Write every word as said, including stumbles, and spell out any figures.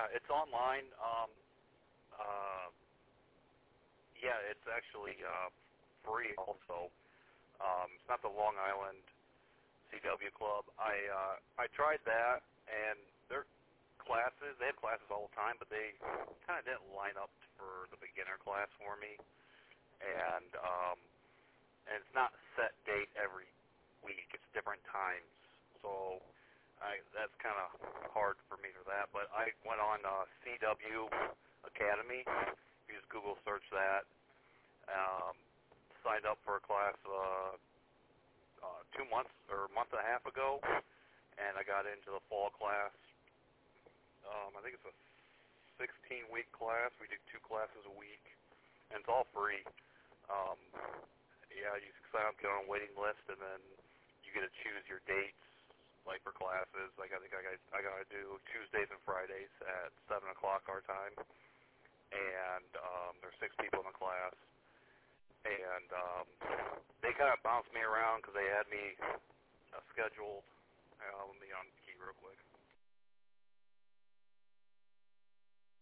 Yeah, it's online. Um, uh, yeah, it's actually uh, free also. Um, it's not the Long Island C W Club. I uh, I tried that, and their classes, they have classes all the time, but they kind of didn't line up for the beginner class for me. And um, and it's not set date every week. It's different times. So I, that's kind of hard for me for that. But I went on uh, C W Academy. You just Google search that. Um, signed up for a class uh, uh, two months or a month and a half ago, and I got into the fall class. Um, I think it's a sixteen-week class. We do two classes a week, and it's all free. Um, yeah, you sign up, get on a waiting list, and then you get to choose your dates, like for classes. Like I think I got I got to do Tuesdays and Fridays at seven o'clock our time, and um, there's six people in the class, and um, they kind of bounced me around because they had me uh, scheduled. Um, you know,